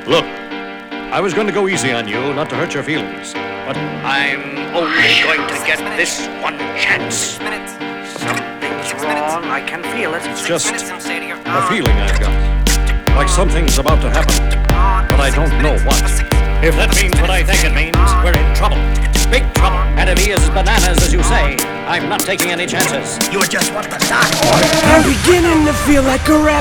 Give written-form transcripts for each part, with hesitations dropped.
Look, I was going to go easy on you, not to hurt your feelings, but I'm only going to get this one chance. Something's wrong, I can feel it. It's just a feeling I've got. Like something's about to happen, but I don't know what. If that means what I think it means, we're in trouble. Big trouble. And if he is as bananas as you say, I'm not taking any chances. You just want the dark order. I'm beginning to feel like a rap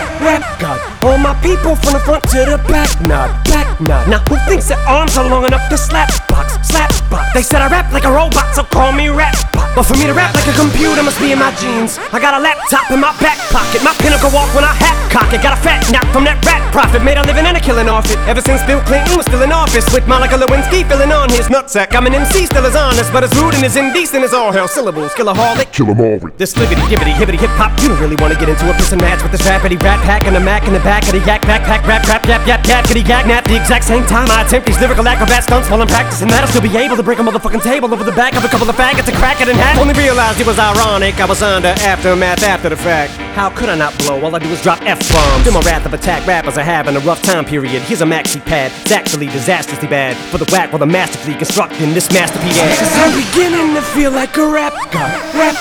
god. All my people from the front to the back nod. Now who thinks their arms are long enough to slap box? They said I rap like a robot, so call me rap bot. But for me to rap like a computer must be in my genes. I got a laptop in my back pocket, my pinnacle walk when I hat cock it. Got a fat knock from that rat profit, made a living and a killing off it. Ever since Bill Clinton was still in office, with Monica Lewinsky filling on his nutsack. I'm an MC, still as honest, but as rude and as indecent as all hell. Syllables, killaholic, kill 'em all. This libbity, gibbity, hibbity, hip hop. You don't really wanna get into a piss and match with this rappity rat pack and a Mac in the back of the yak backpack, rap, yap, kitty gag, nap. The exact same time I attempt these lyrical acrobat stunts while I'm practicing that, I'll still be able to break a motherfucking table over the back of a couple of faggots and crack it in half. Only realized it was ironic, I was under aftermath after the fact. How could I not blow? All I do is drop F-bombs. Feel my wrath of attack rappers are having a rough time period. Here's a maxi pad, it's actually disastrously bad for the whack while the masterfully constructing this masterpiece. Cause I'm beginning to feel like a rap god.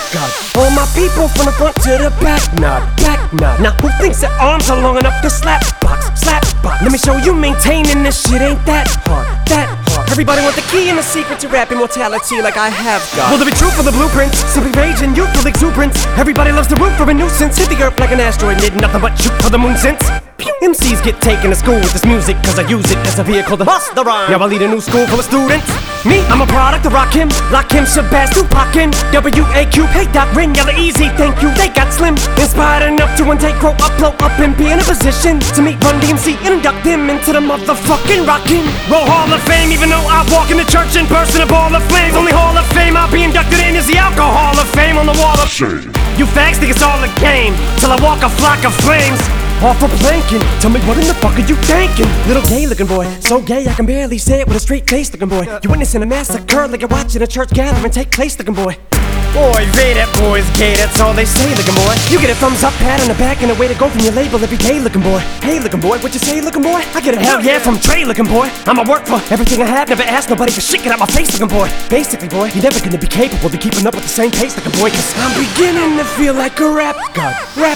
All my people from the front to the back nod. Now who thinks their arms are long enough to slap box? Let me show you maintaining this shit ain't that hard. Everybody want the key and the secret to rap immortality like I have got. Will there be truth for the blueprints? Simply rage and youthful exuberance. Everybody loves the root for a nuisance. Hit the earth like an asteroid, did nothing but shoot for the moon since. MCs get taken to school with this music, cause I use it as a vehicle to bust the rhyme. Now I lead a new school full of students. Me, I'm a product of Rakim, Lakim, Shabazz, Tupac, W.A.Q, hey Doc, Rin, Yella Easy, thank you, they got slim. Inspired enough to one day grow up, blow up, and be in a position to meet Run DMC and induct them into the motherfucking Rockin' Roll Hall of Fame. Even though I walk in the church and burst in a ball of flames, only Hall of Fame I'll be inducted in is the Alcohol of Fame on the wall of shame. You fags think it's all a game, till I walk a flock of flames off a planking. Tell me what in the fuck are you thinking? Little gay looking boy, so gay I can barely say it with a straight face looking boy. You witnessing a massacre like you're watching a church gathering take place looking boy. Boy, they that boy's gay, that's all they say looking boy. You get a thumbs up, pat on the back, and a way to go from your label every day looking boy. Hey looking boy, what you say looking boy? I get a hell yeah from Trey looking boy. I'ma work for everything I have, never ask nobody for shit, get out my face looking boy. Basically boy, you're never gonna be capable of keeping up with the same pace looking boy, cause I'm beginning to feel like a rap god.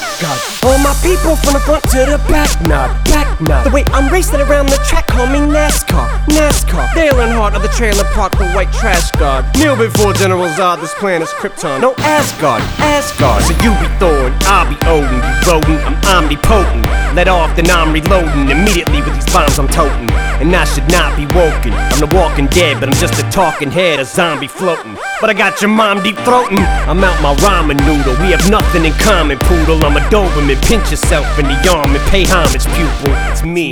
All my people from the front to the back nod. The way I'm racing around the track, call me NASCAR. Dale Earnhardt of the trailer park, the white trash god. Kneel before General Zod, this planet's Krypton. No Asgard. So you be Thor and I'll be Odin. You rodent, I'm omnipotent. Let off, then I'm reloading. Immediately with these bombs I'm toting. And I should not be woken. I'm the walking dead, but I'm just a talking head, a zombie floating. But I got your mom deep throating. I'm out my ramen noodle. We have nothing in common, poodle. I'm a Doberman. Pinch yourself in the arm and pay homage, pupil. It's me.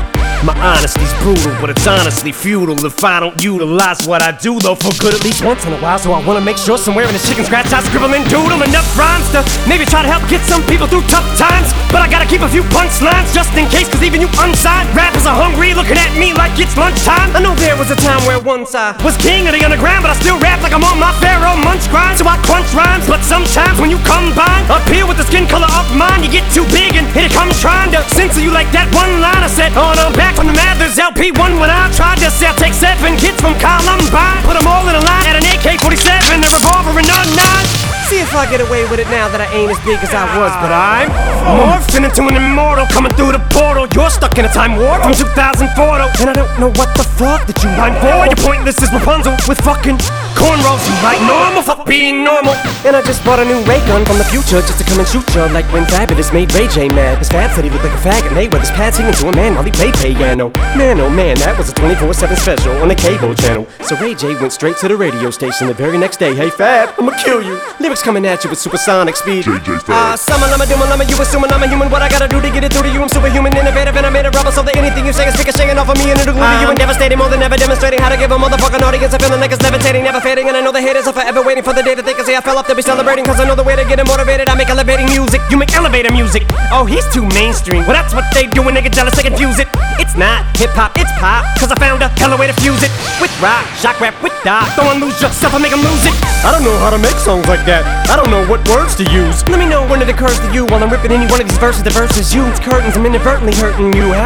My honesty's brutal, but it's honestly futile if I don't utilize what I do, though, for good at least once in a while. So I wanna make sure somewhere in the chicken scratch I scribble and doodle enough rhymes to maybe try to help get some people through tough times. But I gotta keep a few punchlines just in case, cause even you unsigned rappers are hungry, looking at me like it's lunchtime. I know there was a time where once I was king of the underground, but I still rap like I'm on my Pharaoh Munch grind. So I crunch rhymes, but sometimes when you combine up here with the skin color of mine, you get too big and here it comes trying to censor you like that one line I said. Oh no, back from the Mathers LP1 when I tried to sell. Take 7 kids from Columbine, put them all in a line at an AK-47, a revolver and a 9. See if I get away with it now that I ain't as big as I was, but I'm morphing into an immortal coming through the portal. You're stuck in a time warp from 2004 though, and I don't know what the fuck that you mind for. You're pointless as Rapunzel with fucking cornrows. You like normal, fuck being normal. And I just bought a new ray gun from the future just to come and shoot you, like when Fabulous made Ray J mad. His Fab said he looked like a faggot, and Mayweather's pad singing to a man while he played piano. Man, oh man, that was a 24/7 special on the cable channel. So Ray J went straight to the radio station the very next day. Hey Fab, I'ma kill you. Lyrics coming at you with supersonic speed. JJ Fab. Summer, I'm a doom, you assuming I'm a human. What I gotta do to get it through to you? I'm superhuman, innovative, and I made a rubber so that anything you say is speaking, shaking off of me and it'll glue to you and devastating more than ever, demonstrating how to give a motherfucking audience a feeling like it's levitating, never fading. And I know the haters are forever waiting for the day that they can say I fell off to be celebrating, cause I know the way to get them motivated. I make elevating music, you make elevator music. Oh, he's too mainstream. Well, that's what they do when they get jealous, they confuse it. It's not hip-hop, it's pop, cause I found a hella way to fuse it. With rock, shock rap, with doc. Don't wanna lose yourself, I make them lose it. I don't know how to make songs like that. I don't know what words to use. Let me know when it occurs to you while I'm ripping any one of these verses. The verses you, it's curtains, I'm inadvertently hurting you. How many verses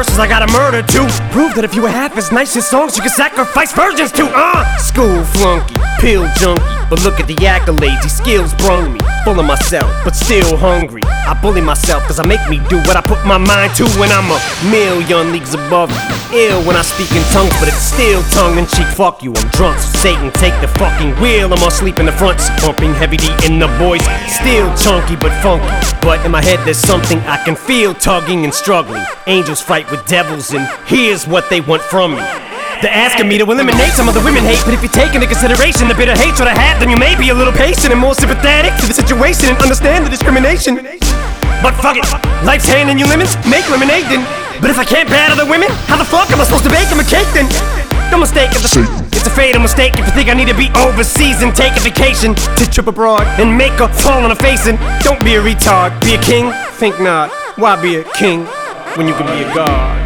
verses I gotta murder to prove that if you were half as nice as songs you could sacrifice virgins to. School flunky, pill junkie, but look at the accolades, these skills brung me. Full of myself, but still hungry. I bully myself cause I make me do what I put my mind to when I'm a million leagues above you. Ill when I speak in tongues, but it's still tongue-in-cheek. Fuck you, I'm drunk, so Satan take the fucking wheel. I'm asleep in the front seat, pumping heavy D in the boys. Still chunky but funky, but in my head there's something I can feel tugging and struggling. Angels fight with devils and here's what they want from me. They're asking me to eliminate some of the women hate, but if you take into consideration the bitter hatred I had, then you may be a little patient and more sympathetic to the situation and understand the discrimination. But fuck it, life's handing you lemons, make lemonade then. But if I can't bear other women, how the fuck am I supposed to bake them a cake then? No mistake, it's a fatal mistake if you think I need to be overseas and take a vacation to trip abroad and make a fall on a face. And don't be a retard, be a king? Think not. Why be a king when you can be a god?